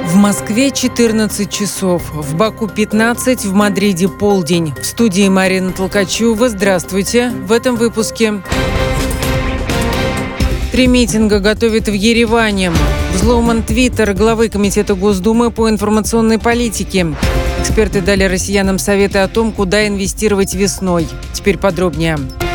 В Москве 14 часов, в Баку 15, в Мадриде полдень. В студии Марина Толкачева. Здравствуйте. В этом выпуске. 3 митинга готовят в Ереване. Взломан Твиттер главы Комитета Госдумы по информационной политике. Эксперты дали россиянам советы о том, куда инвестировать весной. Теперь подробнее.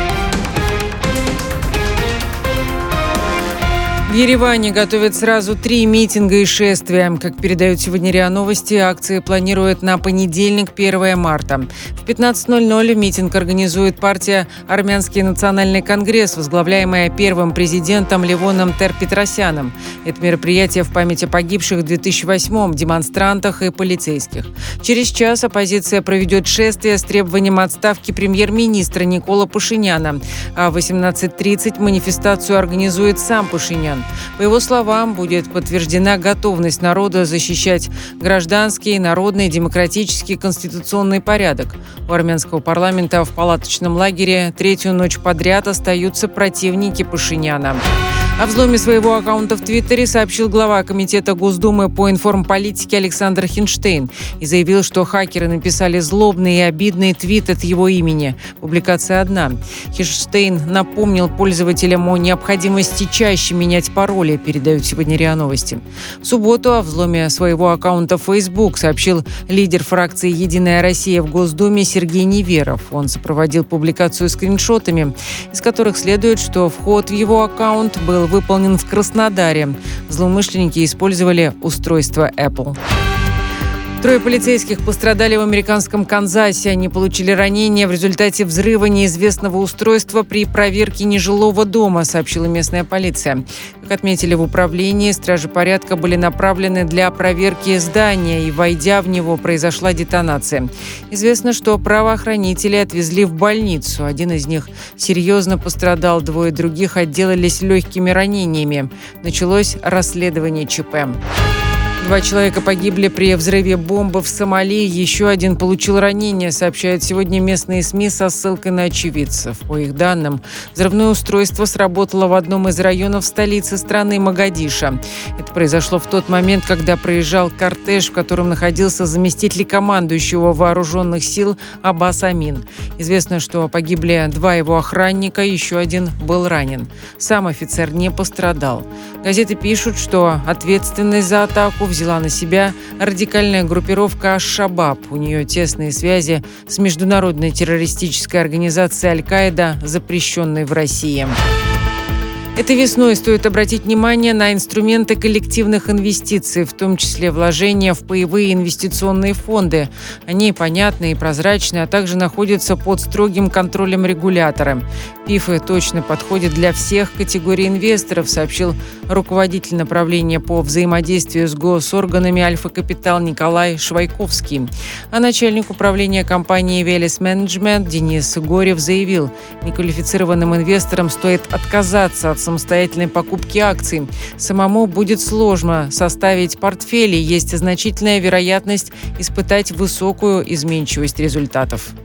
В Ереване готовят сразу 3 митинга и шествия. Как передают сегодня РИА Новости, акции планируют на понедельник, 1 марта. В 15:00 митинг организует партия «Армянский национальный конгресс», возглавляемая первым президентом Левоном Тер-Петросяном. Это мероприятие в память о погибших в 2008-м демонстрантах и полицейских. Через час оппозиция проведет шествие с требованием отставки премьер-министра Никола Пашиняна. А в 18:30 манифестацию организует сам Пашинян. По его словам, будет подтверждена готовность народа защищать гражданский, народный, демократический, конституционный порядок. У армянского парламента в палаточном лагере 3-ю ночь подряд остаются противники Пашиняна. О взломе своего аккаунта в Твиттере сообщил глава Комитета Госдумы по информполитике Александр Хинштейн и заявил, что хакеры написали злобный и обидный твит от его имени. Публикация одна. Хинштейн напомнил пользователям о необходимости чаще менять пароли, передают сегодня РИА Новости. В субботу о взломе своего аккаунта в Facebook сообщил лидер фракции «Единая Россия» в Госдуме Сергей Неверов. Он сопроводил публикацию скриншотами, из которых следует, что вход в его аккаунт был выполнен в Краснодаре. Злоумышленники использовали устройство Apple. 3 полицейских пострадали в американском Канзасе. Они получили ранения в результате взрыва неизвестного устройства при проверке нежилого дома, сообщила местная полиция. Как отметили в управлении, стражи порядка были направлены для проверки здания, и, войдя в него, произошла детонация. Известно, что правоохранители отвезли в больницу. Один из них серьезно пострадал, 2 других отделались легкими ранениями. Началось расследование ЧП. 2 человека погибли при взрыве бомбы в Сомали, еще один получил ранение, сообщают сегодня местные СМИ со ссылкой на очевидцев. По их данным, взрывное устройство сработало в одном из районов столицы страны Могадишо. Это произошло в тот момент, когда проезжал кортеж, в котором находился заместитель командующего вооруженных сил Аббас Амин. Известно, что погибли 2 его охранника, еще один был ранен. Сам офицер не пострадал. Газеты пишут, что ответственность за атаку взяла на себя радикальная группировка «Аш-Шабаб». У нее тесные связи с международной террористической организацией «Аль-Каида», запрещенной в России. Этой весной стоит обратить внимание на инструменты коллективных инвестиций, в том числе вложения в паевые инвестиционные фонды. Они понятны и прозрачны, а также находятся под строгим контролем регулятора. ПИФы точно подходят для всех категорий инвесторов, сообщил руководитель направления по взаимодействию с госорганами «Альфа-Капитал» Николай Швайковский. А начальник управления компании «Велес Менеджмент» Денис Горев заявил, неквалифицированным инвесторам стоит отказаться от самостоятельной покупки акций. Самому будет сложно составить портфель, и есть значительная вероятность испытать высокую изменчивость результатов.